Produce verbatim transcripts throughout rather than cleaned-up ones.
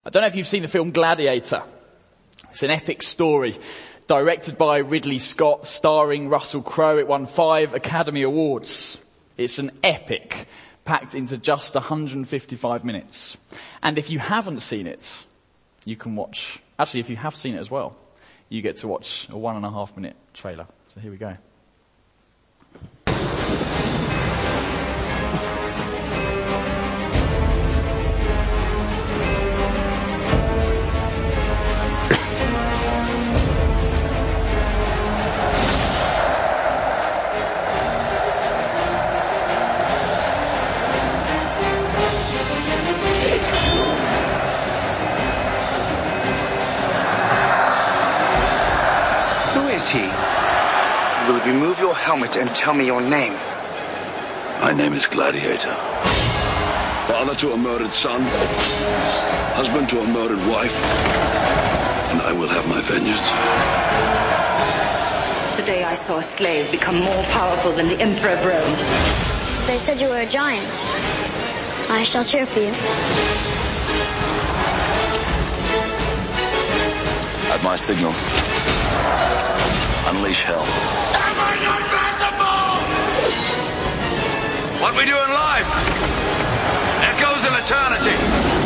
I don't know if you've seen the film Gladiator. It's an epic story directed by Ridley Scott, starring Russell Crowe. It won five Academy Awards. It's an epic packed into just one hundred fifty-five minutes. And if you haven't seen it, you can watch, actually if you have seen it as well, you get to watch a one and a half minute trailer. So here we go. Will you remove your helmet and tell me your name? My name is Gladiator. Father to a murdered son, husband to a murdered wife, and I will have my vengeance. Today I saw a slave become more powerful than the Emperor of Rome. They said you were a giant. I shall cheer for you. At my signal, unleash hell. Am I not masterful? What we do in life echoes in eternity.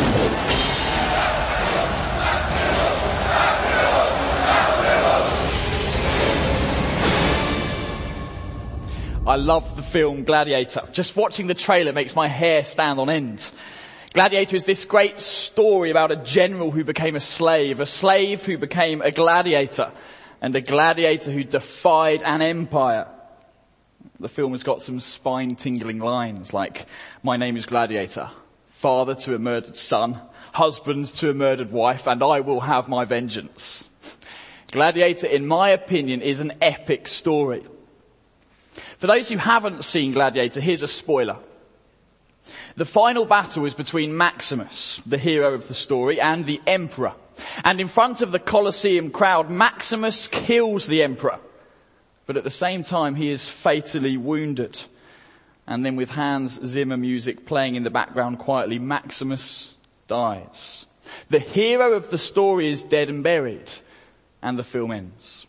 I love the film Gladiator. Just watching the trailer makes my hair stand on end. Gladiator is this great story about a general who became a slave, a slave who became a gladiator, and a gladiator who defied an empire. The film has got some spine-tingling lines like, my name is Gladiator, father to a murdered son, husband to a murdered wife, and I will have my vengeance. Gladiator, in my opinion, is an epic story. For those who haven't seen Gladiator, here's a spoiler. The final battle is between Maximus, the hero of the story, and the emperor. And in front of the Colosseum crowd, Maximus kills the emperor. But at the same time, he is fatally wounded. And then with Hans Zimmer music playing in the background quietly, Maximus dies. The hero of the story is dead and buried, and the film ends.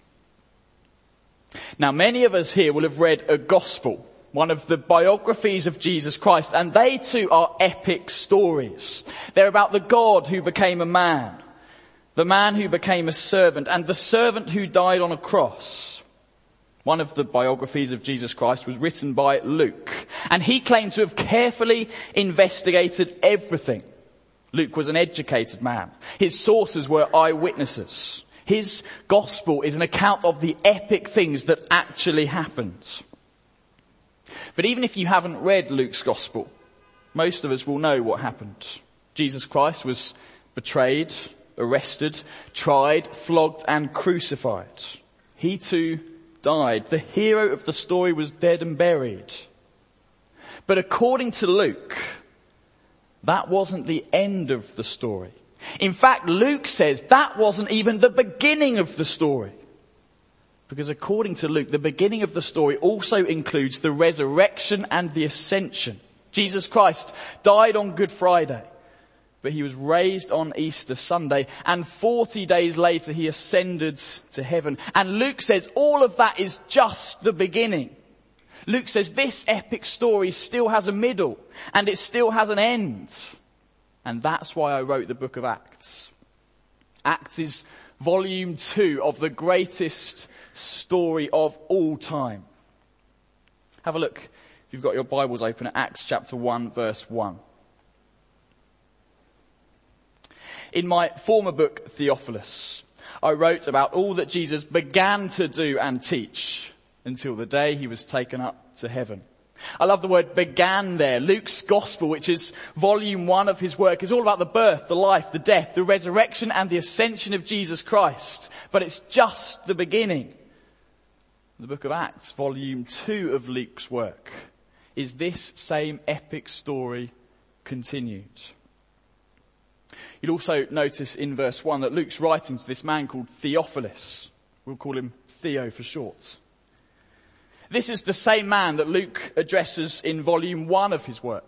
Now, many of us here will have read a gospel, one of the biographies of Jesus Christ, and they too are epic stories. They're about the God who became a man, the man who became a servant, and the servant who died on a cross. One of the biographies of Jesus Christ was written by Luke, and he claimed to have carefully investigated everything. Luke was an educated man. His sources were eyewitnesses. His gospel is an account of the epic things that actually happened. But even if you haven't read Luke's gospel, most of us will know what happened. Jesus Christ was betrayed, arrested, tried, flogged, and crucified. He too died. The hero of the story was dead and buried. But according to Luke, that wasn't the end of the story. In fact, Luke says that wasn't even the beginning of the story. Because according to Luke, the beginning of the story also includes the resurrection and the ascension. Jesus Christ died on Good Friday, but he was raised on Easter Sunday, and forty days later he ascended to heaven. And Luke says all of that is just the beginning. Luke says this epic story still has a middle, and it still has an end. And that's why I wrote the book of Acts. Acts is volume two of the greatest story of all time. Have a look, if you've got your Bibles open, at Acts chapter one, verse one. In my former book, Theophilus, I wrote about all that Jesus began to do and teach until the day he was taken up to heaven. I love the word began there. Luke's gospel, which is volume one of his work, is all about the birth, the life, the death, the resurrection and the ascension of Jesus Christ. But it's just the beginning. The book of Acts, volume two of Luke's work, is this same epic story continued. You'll also notice in verse one that Luke's writing to this man called Theophilus. We'll call him Theo for short. This is the same man that Luke addresses in volume one of his work.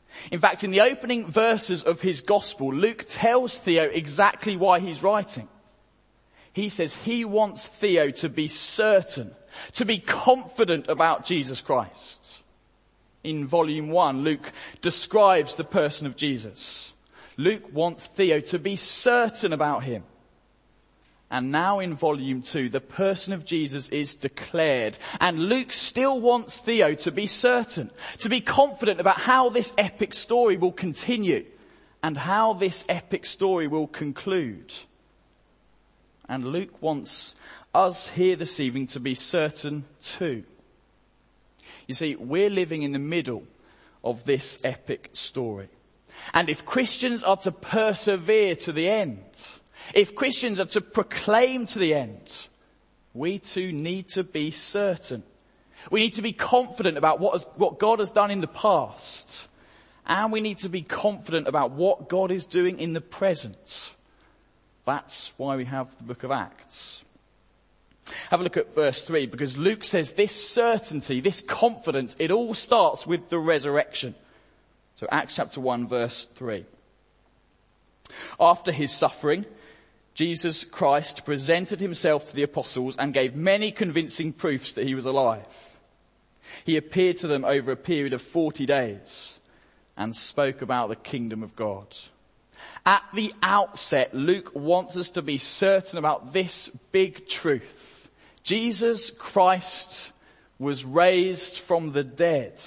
In fact, in the opening verses of his gospel, Luke tells Theo exactly why he's writing. He says he wants Theo to be certain, to be confident about Jesus Christ. In volume one, Luke describes the person of Jesus. Luke wants Theo to be certain about him. And now in volume two, the person of Jesus is declared. And Luke still wants Theo to be certain, to be confident about how this epic story will continue and how this epic story will conclude. And Luke wants us here this evening to be certain too. You see, we're living in the middle of this epic story. And if Christians are to persevere to the end, if Christians are to proclaim to the end, we too need to be certain. We need to be confident about what, has, what God has done in the past. And we need to be confident about what God is doing in the present. That's why we have the book of Acts. Have a look at verse three, because Luke says this certainty, this confidence, it all starts with the resurrection. So Acts chapter one, verse three. After his suffering, Jesus Christ presented himself to the apostles and gave many convincing proofs that he was alive. He appeared to them over a period of forty days and spoke about the kingdom of God. At the outset, Luke wants us to be certain about this big truth. Jesus Christ was raised from the dead.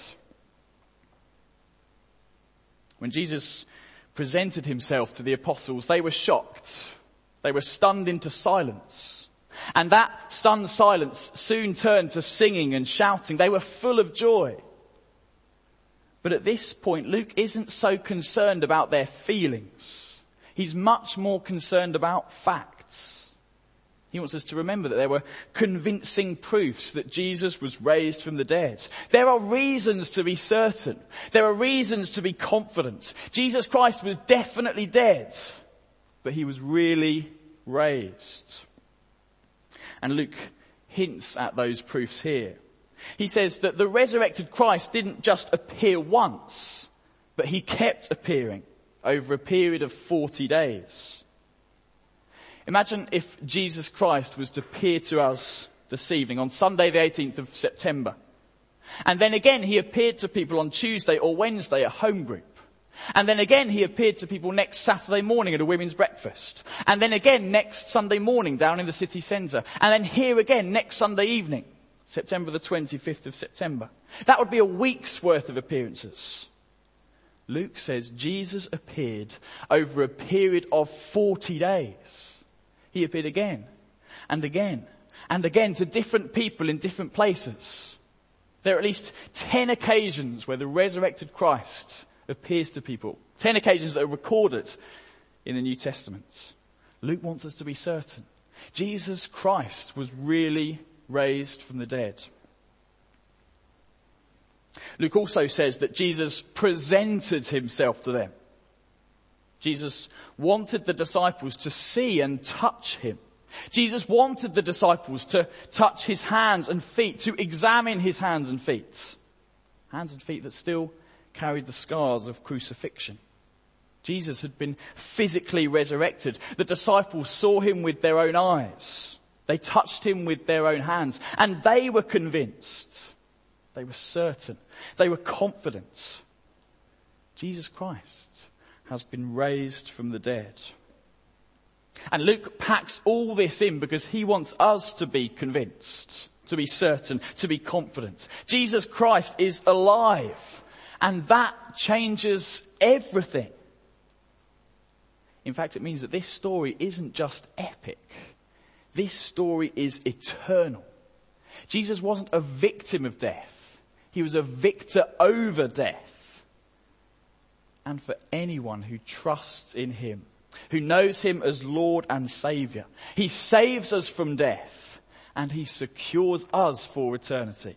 When Jesus presented himself to the apostles, they were shocked. They were stunned into silence. And that stunned silence soon turned to singing and shouting. They were full of joy. But at this point, Luke isn't so concerned about their feelings. He's much more concerned about facts. He wants us to remember that there were convincing proofs that Jesus was raised from the dead. There are reasons to be certain. There are reasons to be confident. Jesus Christ was definitely dead, but he was really raised. And Luke hints at those proofs here. He says that the resurrected Christ didn't just appear once, but he kept appearing over a period of forty days. Imagine if Jesus Christ was to appear to us this evening on Sunday the eighteenth of September. And then again he appeared to people on Tuesday or Wednesday at home group. And then again he appeared to people next Saturday morning at a women's breakfast. And then again next Sunday morning down in the city centre. And then here again next Sunday evening, September the twenty-fifth of September. That would be a week's worth of appearances. Luke says Jesus appeared over a period of forty days. He appeared again and again and again to different people in different places. There are at least ten occasions where the resurrected Christ appears to people. Ten occasions that are recorded in the New Testament. Luke wants us to be certain. Jesus Christ was really raised from the dead. Luke also says that Jesus presented himself to them. Jesus wanted the disciples to see and touch him. Jesus wanted the disciples to touch his hands and feet, to examine his hands and feet. Hands and feet that still carried the scars of crucifixion. Jesus had been physically resurrected. The disciples saw him with their own eyes. They touched him with their own hands. And they were convinced. They were certain. They were confident. Jesus Christ has been raised from the dead. And Luke packs all this in because he wants us to be convinced, to be certain, to be confident. Jesus Christ is alive. And that changes everything. In fact, it means that this story isn't just epic. This story is eternal. Jesus wasn't a victim of death. He was a victor over death. And for anyone who trusts in him, who knows him as Lord and Saviour, he saves us from death and he secures us for eternity.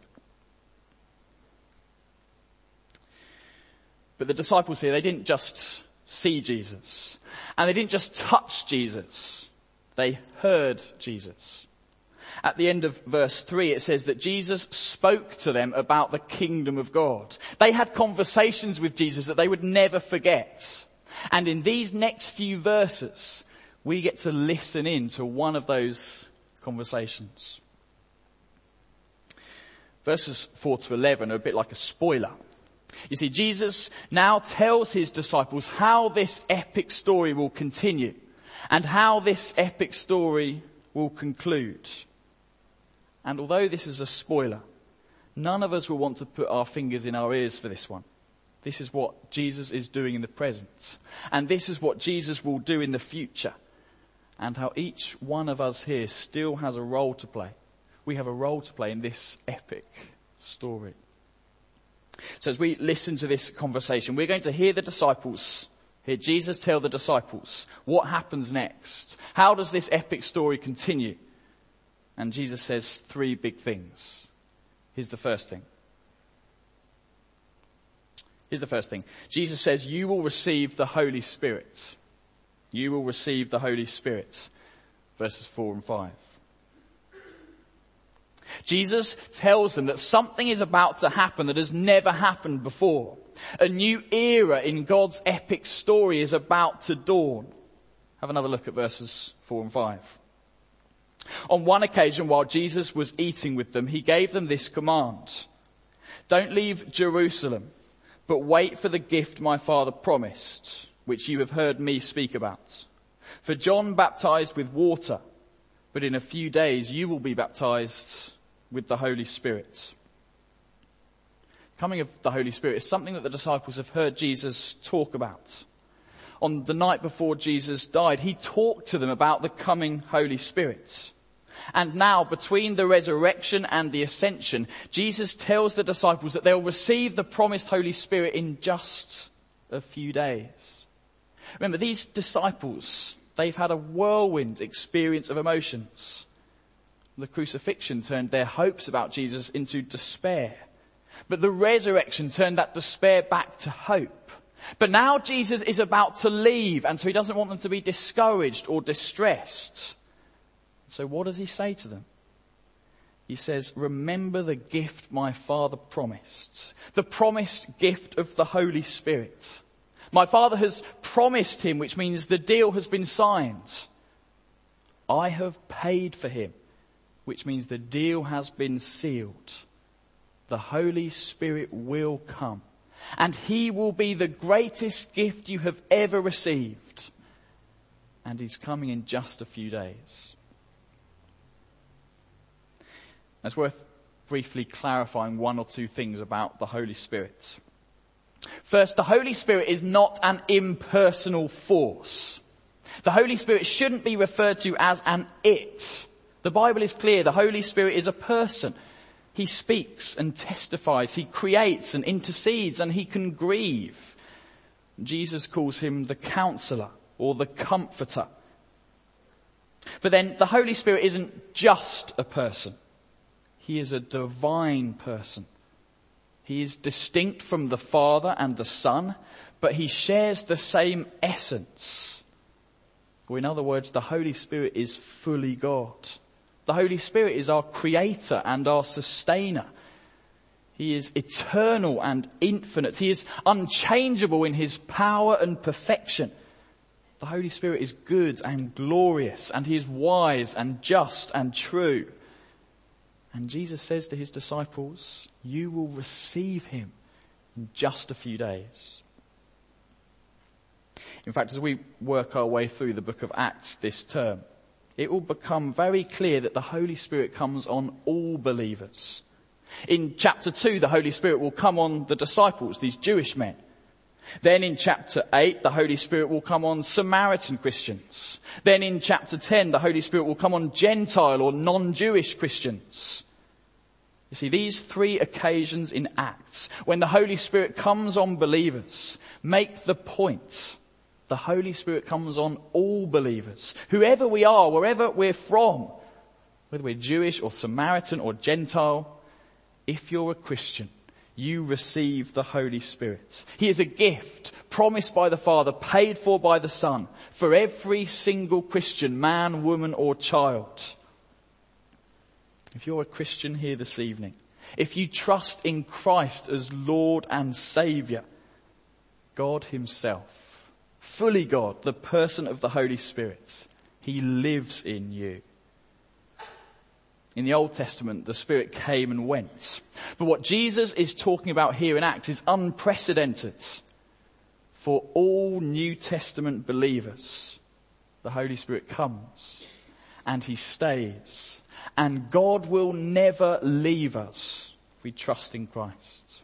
But the disciples here, they didn't just see Jesus and they didn't just touch Jesus. They heard Jesus. At the end of verse three, it says that Jesus spoke to them about the kingdom of God. They had conversations with Jesus that they would never forget. And in these next few verses, we get to listen in to one of those conversations. Verses four to eleven are a bit like a spoiler. You see, Jesus now tells his disciples how this epic story will continue and how this epic story will conclude. And although this is a spoiler, none of us will want to put our fingers in our ears for this one. This is what Jesus is doing in the present. And this is what Jesus will do in the future. And how each one of us here still has a role to play. We have a role to play in this epic story. So as we listen to this conversation, we're going to hear the disciples, hear Jesus tell the disciples what happens next. How does this epic story continue? And Jesus says three big things. Here's the first thing. Here's the first thing. Jesus says, you will receive the Holy Spirit. You will receive the Holy Spirit. Verses four and five. Jesus tells them that something is about to happen that has never happened before. A new era in God's epic story is about to dawn. Have another look at verses four and five. On one occasion, while Jesus was eating with them, he gave them this command. Don't leave Jerusalem, but wait for the gift my Father promised, which you have heard me speak about. For John baptized with water, but in a few days you will be baptized with the Holy Spirit. Coming of the Holy Spirit is something that the disciples have heard Jesus talk about. On the night before Jesus died, he talked to them about the coming Holy Spirit. And now, between the resurrection and the ascension, Jesus tells the disciples that they'll receive the promised Holy Spirit in just a few days. Remember, these disciples, they've had a whirlwind experience of emotions. The crucifixion turned their hopes about Jesus into despair. But the resurrection turned that despair back to hope. But now Jesus is about to leave, and so he doesn't want them to be discouraged or distressed. So what does he say to them? He says, remember the gift my Father promised. The promised gift of the Holy Spirit. My Father has promised him, which means the deal has been signed. I have paid for him, which means the deal has been sealed. The Holy Spirit will come, and he will be the greatest gift you have ever received. And he's coming in just a few days. It's worth briefly clarifying one or two things about the Holy Spirit. First, the Holy Spirit is not an impersonal force. The Holy Spirit shouldn't be referred to as an it. The Bible is clear, the Holy Spirit is a person. He speaks and testifies, he creates and intercedes, and he can grieve. Jesus calls him the Counselor or the Comforter. But then the Holy Spirit isn't just a person. He is a divine person. He is distinct from the Father and the Son, but he shares the same essence. Or in other words, the Holy Spirit is fully God. The Holy Spirit is our creator and our sustainer. He is eternal and infinite. He is unchangeable in his power and perfection. The Holy Spirit is good and glorious, and he is wise and just and true. And Jesus says to his disciples, you will receive him in just a few days. In fact, as we work our way through the book of Acts this term, it will become very clear that the Holy Spirit comes on all believers. In chapter two, the Holy Spirit will come on the disciples, these Jewish men. Then in chapter eight, the Holy Spirit will come on Samaritan Christians. Then in chapter ten, the Holy Spirit will come on Gentile or non-Jewish Christians. You see, these three occasions in Acts, when the Holy Spirit comes on believers, make the point. The Holy Spirit comes on all believers, whoever we are, wherever we're from, whether we're Jewish or Samaritan or Gentile. If you're a Christian, you receive the Holy Spirit. He is a gift promised by the Father, paid for by the Son, for every single Christian, man, woman or child. If you're a Christian here this evening, if you trust in Christ as Lord and Saviour, God himself, fully God, the person of the Holy Spirit, he lives in you. In the Old Testament, the Spirit came and went. But what Jesus is talking about here in Acts is unprecedented. For all New Testament believers, the Holy Spirit comes and he stays. And God will never leave us if we trust in Christ.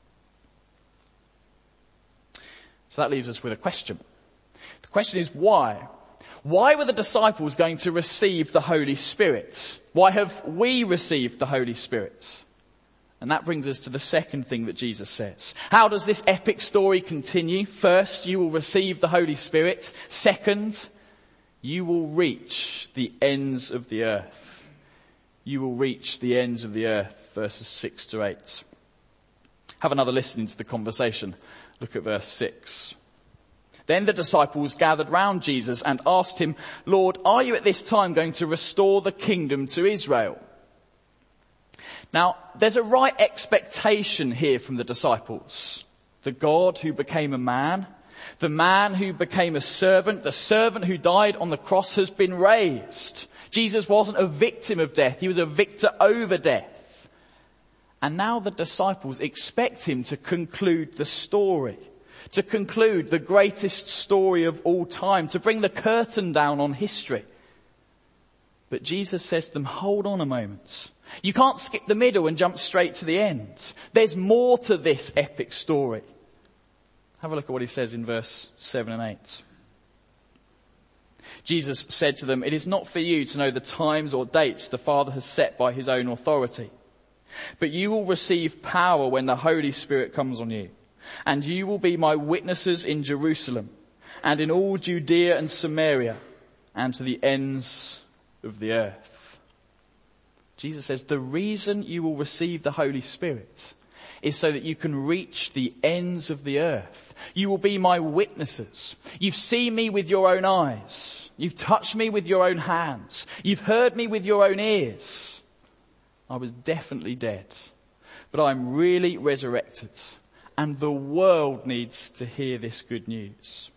So that leaves us with a question. The question is why? Why were the disciples going to receive the Holy Spirit? Why have we received the Holy Spirit? And that brings us to the second thing that Jesus says. How does this epic story continue? First, you will receive the Holy Spirit. Second, you will reach the ends of the earth. You will reach the ends of the earth, verses six to eight. Have another listen to the conversation. Look at verse six. Then the disciples gathered round Jesus and asked him, Lord, are you at this time going to restore the kingdom to Israel? Now, there's a right expectation here from the disciples. The God who became a man, the man who became a servant, the servant who died on the cross has been raised. Jesus wasn't a victim of death, he was a victor over death. And now the disciples expect him to conclude the story, to conclude the greatest story of all time, to bring the curtain down on history. But Jesus says to them, hold on a moment. You can't skip the middle and jump straight to the end. There's more to this epic story. Have a look at what he says in verse seven and eight. Jesus said to them, it is not for you to know the times or dates the Father has set by his own authority. But you will receive power when the Holy Spirit comes on you. And you will be my witnesses in Jerusalem and in all Judea and Samaria and to the ends of the earth. Jesus says the reason you will receive the Holy Spirit is so that you can reach the ends of the earth. You will be my witnesses. You've seen me with your own eyes. You've touched me with your own hands. You've heard me with your own ears. I was definitely dead, but I'm really resurrected. And the world needs to hear this good news.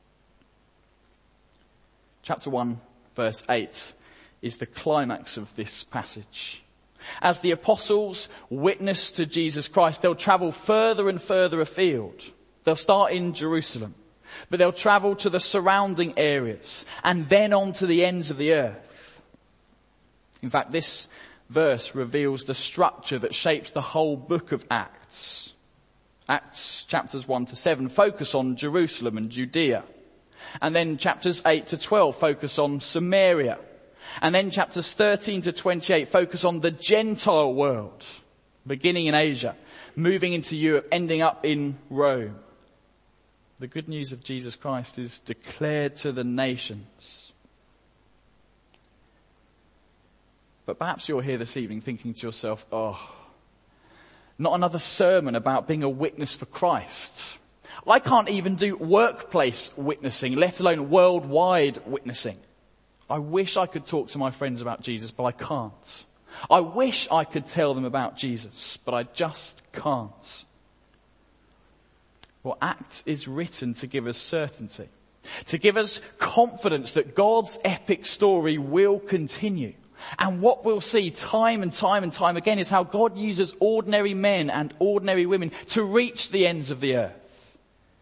Chapter one, verse eight is the climax of this passage. As the apostles witness to Jesus Christ, they'll travel further and further afield. They'll start in Jerusalem, but they'll travel to the surrounding areas and then on to the ends of the earth. In fact, this verse reveals the structure that shapes the whole book of Acts. Acts chapters one to seven focus on Jerusalem and Judea. And then chapters eight to twelve focus on Samaria. And then chapters thirteen to twenty-eight focus on the Gentile world, beginning in Asia, moving into Europe, ending up in Rome. The good news of Jesus Christ is declared to the nations. But perhaps you're here this evening thinking to yourself, oh, not another sermon about being a witness for Christ. I can't even do workplace witnessing, let alone worldwide witnessing. I wish I could talk to my friends about Jesus, but I can't. I wish I could tell them about Jesus, but I just can't. Well, Acts is written to give us certainty, to give us confidence that God's epic story will continue. And what we'll see time and time and time again is how God uses ordinary men and ordinary women to reach the ends of the earth.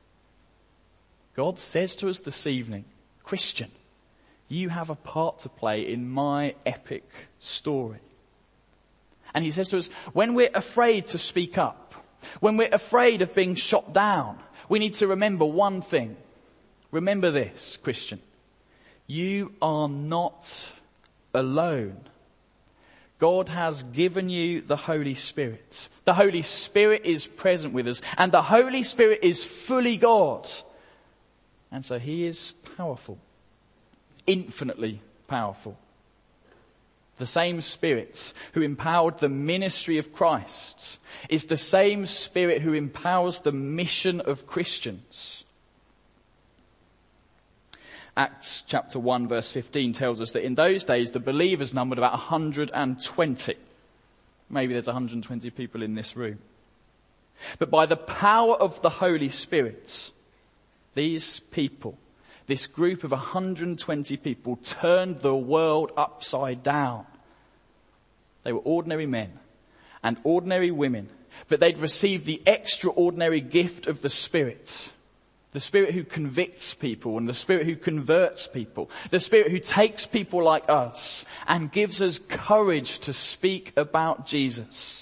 God says to us this evening, Christian, you have a part to play in my epic story. And he says to us, when we're afraid to speak up, when we're afraid of being shot down, we need to remember one thing. Remember this, Christian. You are not alone. God has given you the Holy Spirit. The Holy Spirit is present with us, and the Holy Spirit is fully God. And so he is powerful, infinitely powerful. The same Spirit who empowered the ministry of Christ is the same Spirit who empowers the mission of Christians. Acts chapter one verse fifteen tells us that in those days the believers numbered about one hundred twenty. Maybe there's one hundred twenty people in this room. But by the power of the Holy Spirit, these people, this group of one hundred twenty people, turned the world upside down. They were ordinary men and ordinary women, but they'd received the extraordinary gift of the Spirit. The Spirit who convicts people and the Spirit who converts people. The Spirit who takes people like us and gives us courage to speak about Jesus.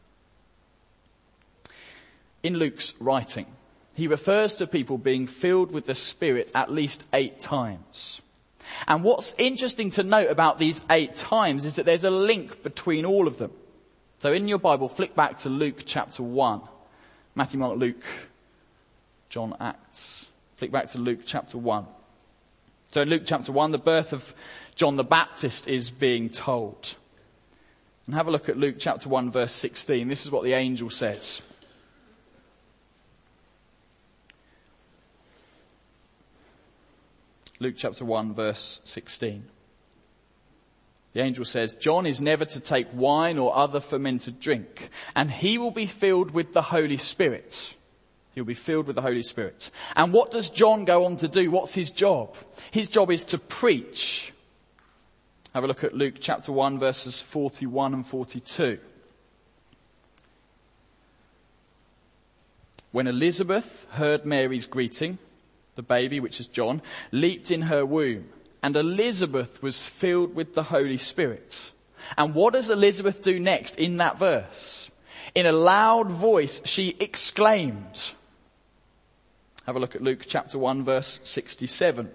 In Luke's writing, he refers to people being filled with the Spirit at least eight times. And what's interesting to note about these eight times is that there's a link between all of them. So in your Bible, flick back to Luke chapter one. Matthew, Mark, Luke, John, Acts. Flick back to Luke chapter one. So in Luke chapter one, the birth of John the Baptist is being told. And have a look at Luke chapter one verse sixteen. This is what the angel says. Luke chapter one verse sixteen. The angel says, John is never to take wine or other fermented drink, and he will be filled with the Holy Spirit. He'll be filled with the Holy Spirit. And what does John go on to do? What's his job? His job is to preach. Have a look at Luke chapter one verses forty-one and forty-two. When Elizabeth heard Mary's greeting, the baby, which is John, leaped in her womb, and Elizabeth was filled with the Holy Spirit. And what does Elizabeth do next in that verse? In a loud voice, she exclaimed. Have a look at Luke chapter one verse sixty-seven.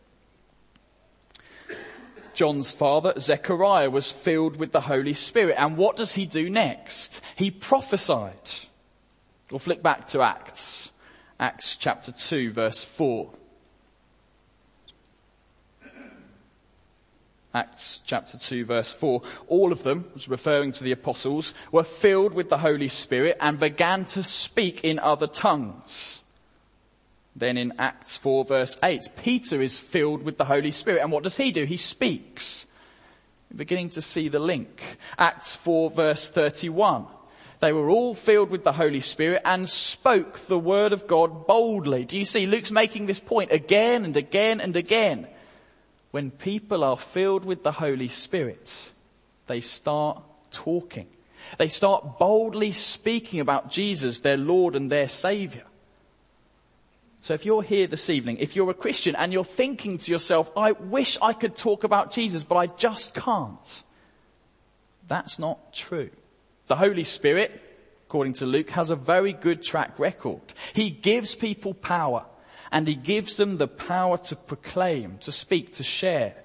John's father, Zechariah, was filled with the Holy Spirit. And what does he do next? He prophesied. We'll flick back to Acts. Acts chapter two verse four. Acts chapter two verse four. All of them, which is referring to the apostles, were filled with the Holy Spirit and began to speak in other tongues. Then in Acts four verse eight, Peter is filled with the Holy Spirit. And what does he do? He speaks. We're beginning to see the link. Acts four verse thirty-one. They were all filled with the Holy Spirit and spoke the word of God boldly. Do you see? Luke's making this point again and again and again. When people are filled with the Holy Spirit, they start talking. They start boldly speaking about Jesus, their Lord and their Saviour. So if you're here this evening, if you're a Christian and you're thinking to yourself, I wish I could talk about Jesus, but I just can't. That's not true. The Holy Spirit, according to Luke, has a very good track record. He gives people power, and he gives them the power to proclaim, to speak, to share.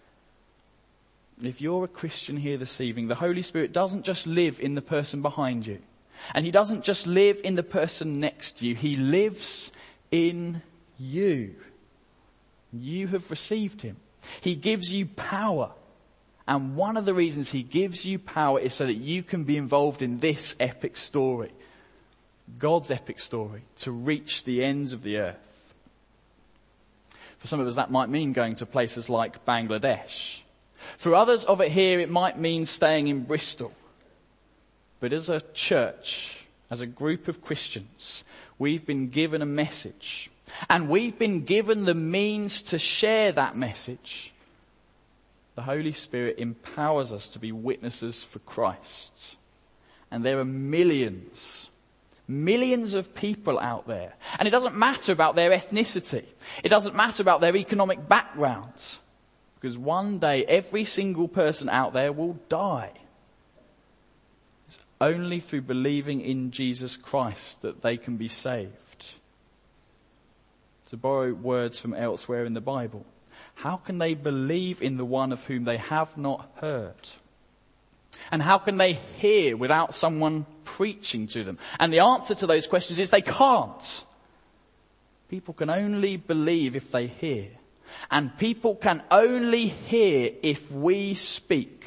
If you're a Christian here this evening, the Holy Spirit doesn't just live in the person behind you. And he doesn't just live in the person next to you. He lives in you. You have received him. He gives you power. And one of the reasons he gives you power is so that you can be involved in this epic story. God's epic story, to reach the ends of the earth. For some of us that might mean going to places like Bangladesh. For others of it here it might mean staying in Bristol. But as a church, as a group of Christians, we've been given a message. And we've been given the means to share that message. The Holy Spirit empowers us to be witnesses for Christ. And there are millions, millions of people out there. And it doesn't matter about their ethnicity. It doesn't matter about their economic backgrounds. Because one day every single person out there will die. It's only through believing in Jesus Christ that they can be saved. To borrow words from elsewhere in the Bible. How can they believe in the one of whom they have not heard? And how can they hear without someone preaching to them? And the answer to those questions is they can't. People can only believe if they hear. And people can only hear if we speak.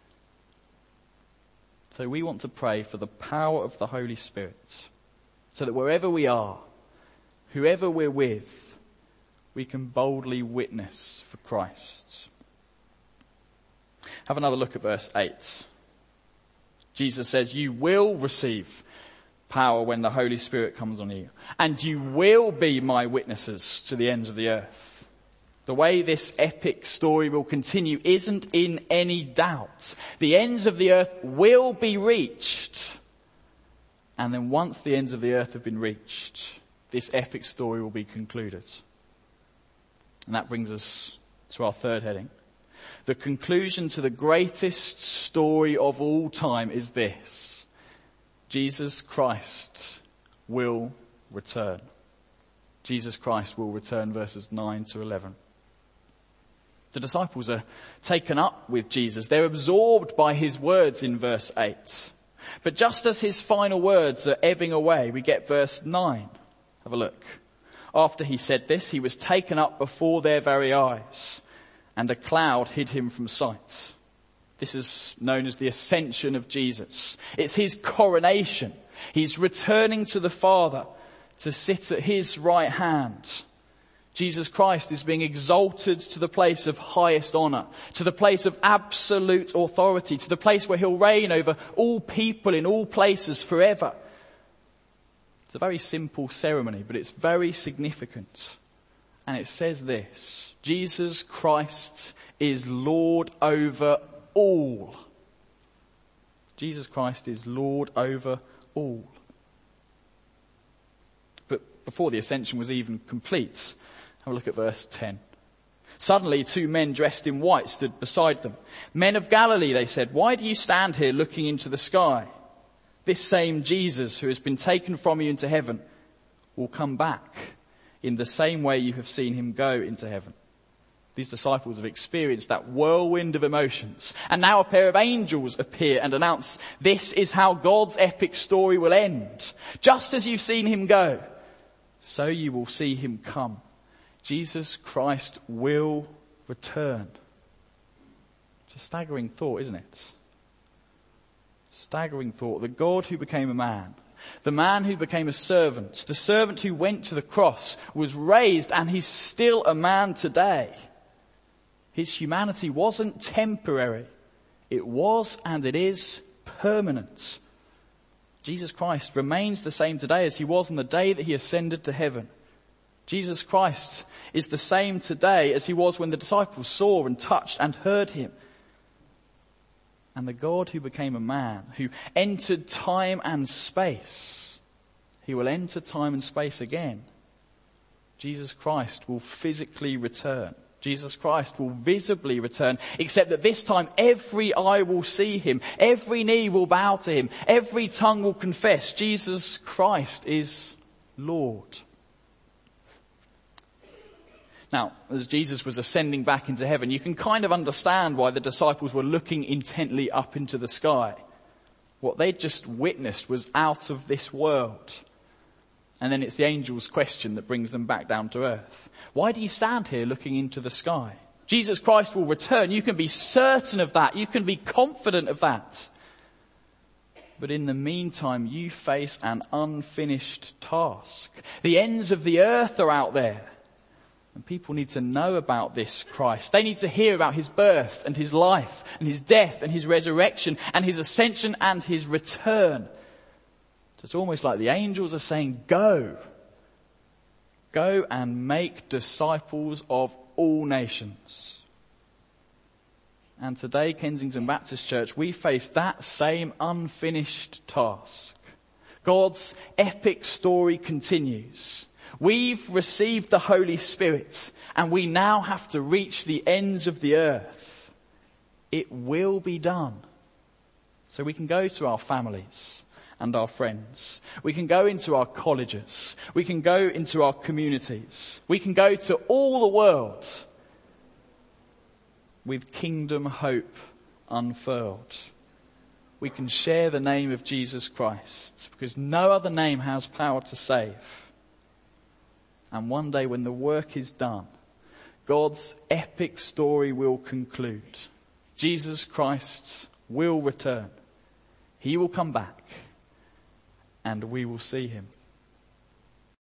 So we want to pray for the power of the Holy Spirit. So that wherever we are, whoever we're with, we can boldly witness for Christ. Have another look at verse eight. Jesus says, you will receive power when the Holy Spirit comes on you, and you will be my witnesses to the ends of the earth. The way this epic story will continue isn't in any doubt. The ends of the earth will be reached. And then once the ends of the earth have been reached, this epic story will be concluded. And that brings us to our third heading. The conclusion to the greatest story of all time is this: Jesus Christ will return. Jesus Christ will return, verses nine to eleven. The disciples are taken up with Jesus. They're absorbed by his words in verse eight. But just as his final words are ebbing away, we get verse nine. Have a look. After he said this, he was taken up before their very eyes, and a cloud hid him from sight. This is known as the ascension of Jesus. It's his coronation. He's returning to the Father to sit at his right hand. Jesus Christ is being exalted to the place of highest honor, to the place of absolute authority, to the place where he'll reign over all people in all places forever. It's a very simple ceremony, but it's very significant. And it says this: Jesus Christ is Lord over all. Jesus Christ is Lord over all. But before the ascension was even complete, have a look at verse ten. Suddenly two men dressed in white stood beside them. Men of Galilee, they said, why do you stand here looking into the sky? This same Jesus who has been taken from you into heaven will come back in the same way you have seen him go into heaven. These disciples have experienced that whirlwind of emotions. And now a pair of angels appear and announce, this is how God's epic story will end. Just as you've seen him go, so you will see him come. Jesus Christ will return. It's a staggering thought, isn't it? Staggering thought. The God who became a man, the man who became a servant, the servant who went to the cross, was raised, and he's still a man today. His humanity wasn't temporary. It was and it is permanent. Jesus Christ remains the same today as he was on the day that he ascended to heaven. Jesus Christ is the same today as he was when the disciples saw and touched and heard him. And the God who became a man, who entered time and space, he will enter time and space again. Jesus Christ will physically return. Jesus Christ will visibly return, except that this time every eye will see him, every knee will bow to him, every tongue will confess Jesus Christ is Lord. Now, as Jesus was ascending back into heaven, you can kind of understand why the disciples were looking intently up into the sky. What they'd just witnessed was out of this world. And then it's the angel's question that brings them back down to earth. Why do you stand here looking into the sky? Jesus Christ will return. You can be certain of that. You can be confident of that. But in the meantime, you face an unfinished task. The ends of the earth are out there. And people need to know about this Christ. They need to hear about his birth and his life and his death and his resurrection and his ascension and his return. So it's almost like the angels are saying, go. Go and make disciples of all nations. And today, Kensington Baptist Church, we face that same unfinished task. God's epic story continues. We've received the Holy Spirit, and we now have to reach the ends of the earth. It will be done. So we can go to our families and our friends. We can go into our colleges. We can go into our communities. We can go to all the world with kingdom hope unfurled. We can share the name of Jesus Christ because no other name has power to save. And one day when the work is done, God's epic story will conclude. Jesus Christ will return. He will come back and we will see him.